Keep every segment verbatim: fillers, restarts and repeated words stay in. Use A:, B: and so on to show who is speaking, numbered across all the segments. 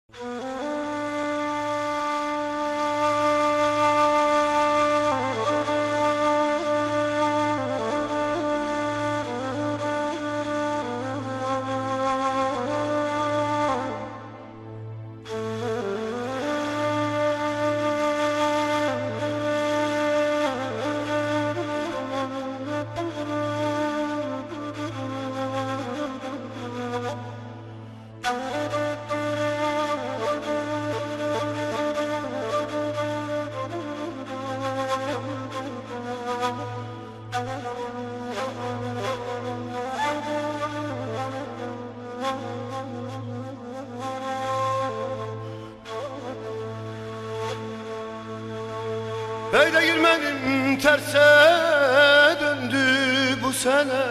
A: Ey değirmenim terse döndü bu sene,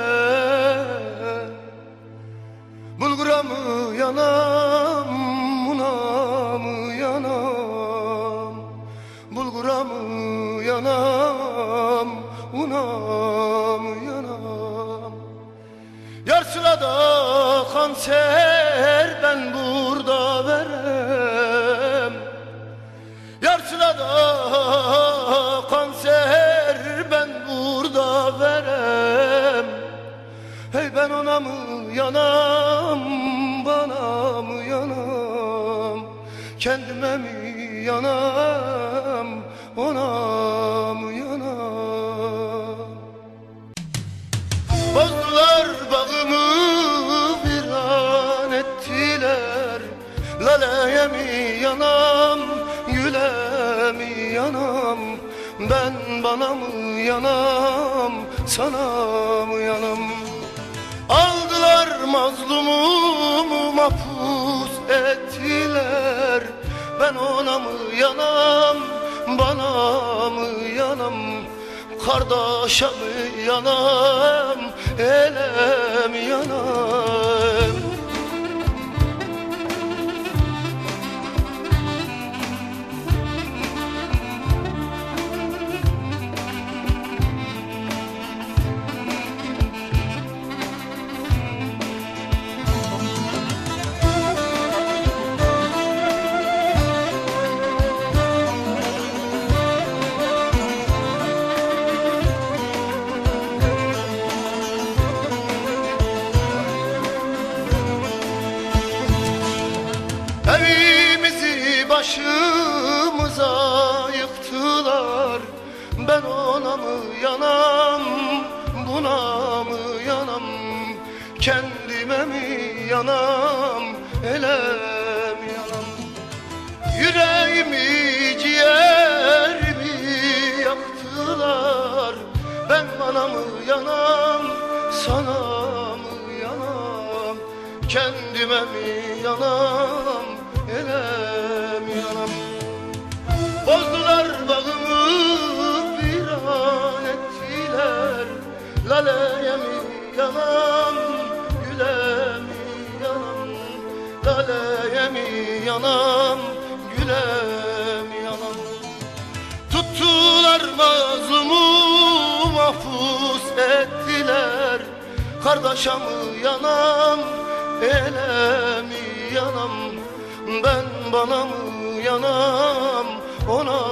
A: bulgura mı yanam, buna mı yanam, bulgura mı yanam, buna mı yanam. Yar sırada kanser ben burada verem, yar sırada kanser ben burada verem. Hey ben ona mı yanam, bana mı yanam, kendime mi yanam, ona mı yanam. Bozdular bağımı, viran ettiler, laleye mi yanam, güle mi yanam, ben bana mı yanam, sana mı yanam. Aldılar mazlumumu, mahpus ettiler, ben ona mı yanam, bana mı yanam, kardeşe mi yanam, ele mi yanam. Evimizi başımıza yıktılar, ben ona mı yanam, buna mı yanam, kendime mi yanam, ele mi yanam. Yüreğimi, ciğerimi yaktılar, ben bana mı yanam, sana mı yanam, kendime mi yanam, ele mi yanam. Bozdular bağımı, viran ettiler, laleye mi yanam, güle mi yanam, laleye mi yanam, güle mi yanam. Tuttular mazlumu, mahpus ettiler, kardeşe mi yanam, ele mi yanam, ben bana mı yanam, ona